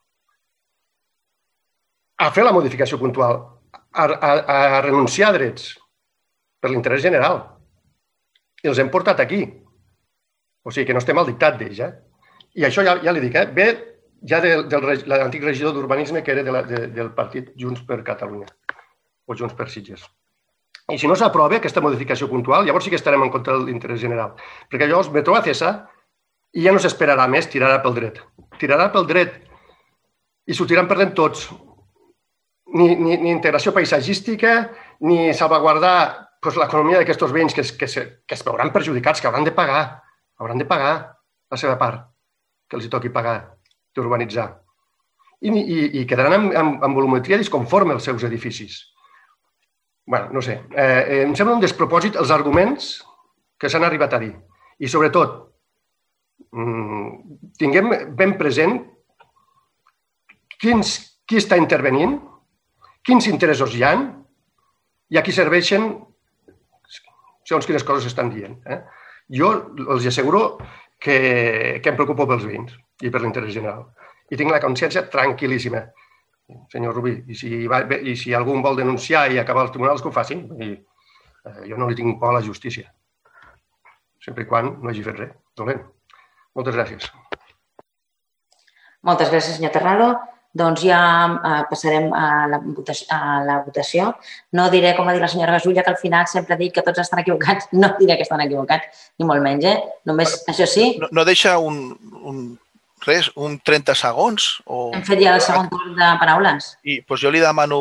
a fer la modificació puntual, a renunciar a drets per l'interès general. I els hem portat aquí. O sigui que no estem al dictat d'ells. I això ja li dic, ve ja de l'antic regidor d'Urbanisme que era del partit Junts per Catalunya o Junts per Sitges. I si no s'aprova aquesta modificació puntual, llavors sí que estarem en contra de l'interès general. Perquè llavors Metrovacesa ja no s'esperarà més, tirarà pel dret. Tirarà pel dret i sortiran perdent tots. Ni integració paisatgística, ni salvaguardar l'economia d'aquests veïns que es veuran perjudicats, que hauran de pagar la seva part, que els toqui pagar d'urbanitzar. I quedaran amb volumetria disconforme als seus edificis. Bé, no sé. Em sembla un despropòsit els arguments que s'han arribat a dir. I sobretot, tinguem ben present qui està intervenint, quins interessos hi ha i a qui serveixen segons quines coses estan dient. Jo els asseguro que em preocupo pels veïns i per l'interès general. I tinc la consciència tranquil·líssima. Senyor Rubí, i si algú vol denunciar i acabar als tribunals, que ho facin. Jo no li tinc por a la justícia, sempre i quan no hagi fet res dolent. Moltes gràcies. Moltes gràcies, senyor Terrado. Doncs ja passarem a la votació. No diré, com va dir la senyora Gasulla, que al final sempre dic que tots estan equivocats. No diré que estan equivocats, ni molt menys. Només, això sí... No deixa un 30 segons? Hem fet ja el segon torn de paraules. I jo li demano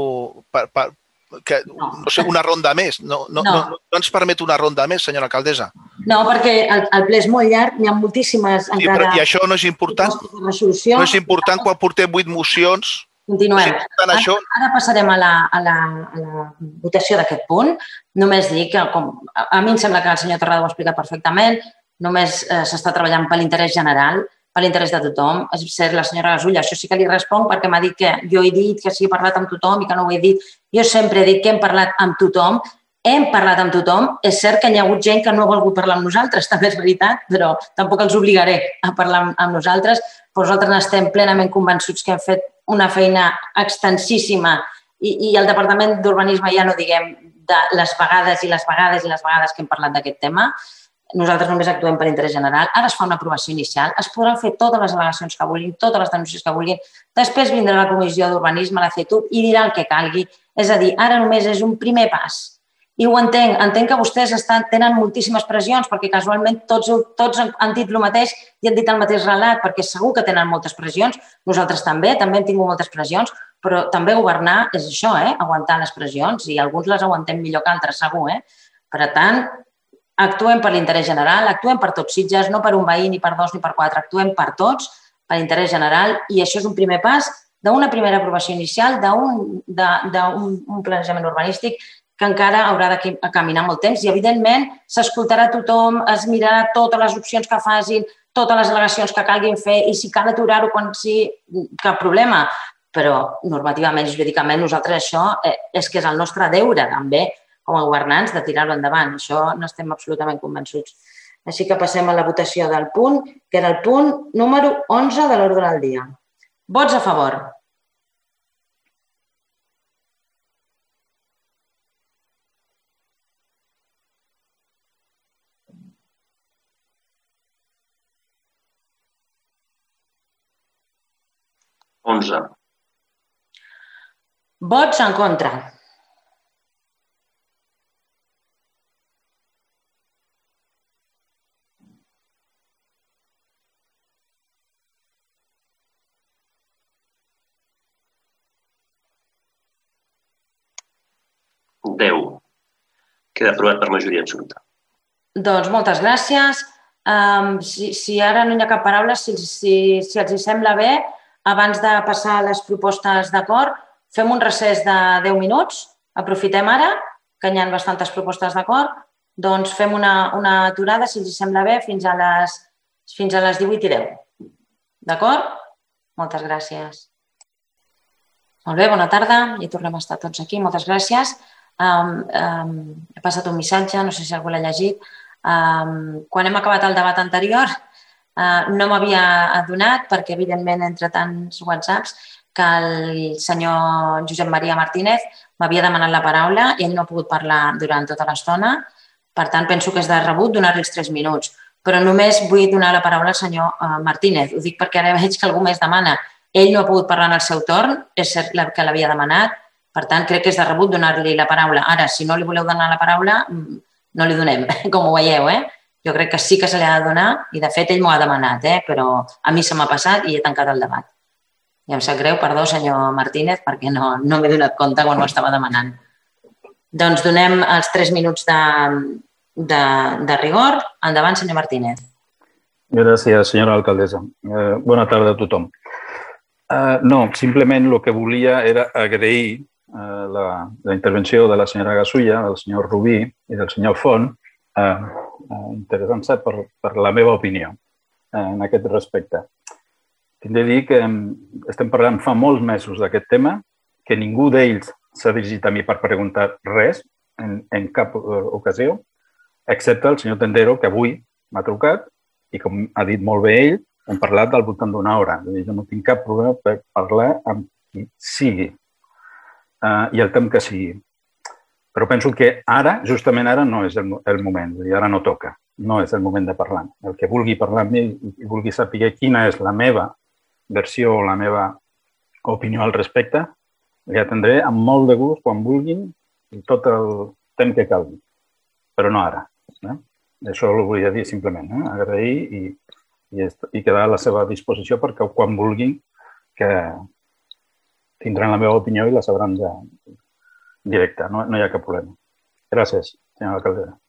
una ronda més. No ens permet una ronda més, senyora alcaldessa? No, perquè el ple és molt llarg, hi ha moltíssimes encara... I això no és important? No és important quan portem 8 mocions? Continuem. Ara passarem a la votació d'aquest punt. Només dic que, a mi em sembla que el senyor Terrado ho ha explicat perfectament, només s'està treballant per l'interès general, per l'interès de tothom. És cert, la senyora Gasulla, això sí que li responc perquè m'ha dit que jo he dit que sí he parlat amb tothom i que no ho he dit. Jo sempre he dit que hem parlat amb tothom. Hem parlat amb tothom. És cert que hi ha hagut gent que no ha volgut parlar amb nosaltres, també és veritat, però tampoc els obligaré a parlar amb nosaltres. Però nosaltres estem plenament convençuts que hem fet una feina extensíssima i el Departament d'Urbanisme ja no diguem de les vegades i les vegades i les vegades que hem parlat d'aquest tema. Nosaltres només actuem per interès general. Ara es fa una aprovació inicial, es podran fer totes les al·legacions que vulguin, totes les denúncies que vulguin. Després vindrà la Comissió d'Urbanisme, la CETUB, i dirà el que calgui. És a dir, ara només és un primer pas. I ho entenc. Entenc que vostès tenen moltíssimes pressions perquè casualment tots han dit el mateix i han dit el mateix relat perquè segur que tenen moltes pressions. Nosaltres també hem tingut moltes pressions, però també governar és això, aguantar les pressions i alguns les aguantem millor que altres, segur. Per tant, actuem per l'interès general, actuem per tots Sitges, no per un veí, ni per dos, ni per quatre, actuem per tots, per l'interès general, i això és un primer pas d'una primera aprovació inicial, d'un planejament urbanístic que encara haurà de caminar molt temps i, evidentment, s'escoltarà tothom, es mirarà totes les opcions que facin, totes les al·legacions que calguin fer i si cal aturar-ho quan sigui, cap problema. Però normativament i jurídicament nosaltres això és que és el nostre deure també com a governants de tirar-ho endavant. Això n'estem absolutament convençuts. Així que passem a la votació del punt, que era el punt número 11 de l'ordre del dia. Vots a favor. Vots en contra. Queda aprovat per majoria absoluta. Doncs moltes gràcies. Si ara no hi ha cap paraula, si els sembla bé, abans de passar a les propostes d'acord, fem un recés de 10 minuts. Aprofitem ara, que hi ha bastantes propostes d'acord. Doncs fem una aturada, si els sembla bé, fins a les 18:10. D'acord? Moltes gràcies. Molt bé, bona tarda. Ja tornem a estar tots aquí. Moltes gràcies. He passat un missatge, no sé si algú l'ha llegit. Quan hem acabat el debat anterior no m'havia adonat, perquè evidentment entre tants whatsapps, que el senyor Josep Maria Martínez m'havia demanat la paraula i ell no ha pogut parlar durant tota l'estona. Per tant, penso que és de rebut donar-li els 3 minuts. Però només vull donar la paraula al senyor Martínez. Ho dic perquè ara veig que algú més demana. Ell no ha pogut parlar en el seu torn, és cert que l'havia demanat. Per tant, crec que és de rebut donar-li la paraula. Ara, si no li voleu donar la paraula, no li donem, com ho veieu. Jo crec que sí que se li ha de donar i, de fet, ell m'ho ha demanat, però a mi se m'ha passat i he tancat el debat. I em sap greu, perdó, senyor Martínez, perquè no m'he donat compte quan ho estava demanant. Doncs donem els 3 minuts de rigor. Endavant, senyor Martínez. Gràcies, senyora alcaldessa. Bona tarda a tothom. No, simplement el que volia era agrair la intervenció de la senyora Gasulla, del senyor Rubí i del senyor Font, interessant-se per la meva opinió en aquest respecte. Tinc de dir que estem parlant fa molts mesos d'aquest tema, que ningú d'ells s'ha dirigit a mi per preguntar res en cap ocasió, excepte el senyor Tendero, que avui m'ha trucat i, com ha dit molt bé ell, hem parlat al voltant d'una hora. Jo no tinc cap problema per parlar amb qui sigui i el temps que sigui. Però penso que ara, justament ara, no és el moment. I ara no toca. No és el moment de parlar. El que vulgui parlar amb mi i vulgui saber quina és la meva versió o la meva opinió al respecte, li atendré amb molt de gust quan vulguin i tot el temps que calgui. Però no ara. Això ho volia dir simplement. Agrair i quedar a la seva disposició perquè quan vulguin que tindran la meva opinió i la sabran ja directa. No hi ha cap problema. Gràcies, senyora alcaldessa.